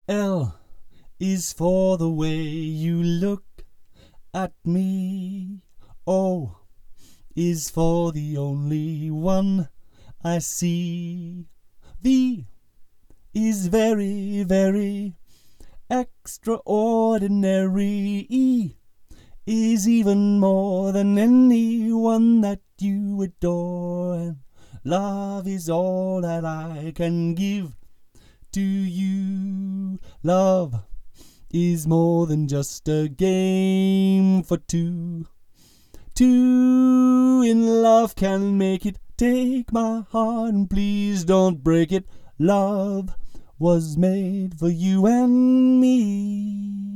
L is for the way you look at me. O is for the only one I see. V is very, very extraordinary. E is even more than anyone that you adore. And love is all that I can give to you. Love is more than just a game for two. Two in love can make it. Take my heart and please don't break it. Love was made for you and me.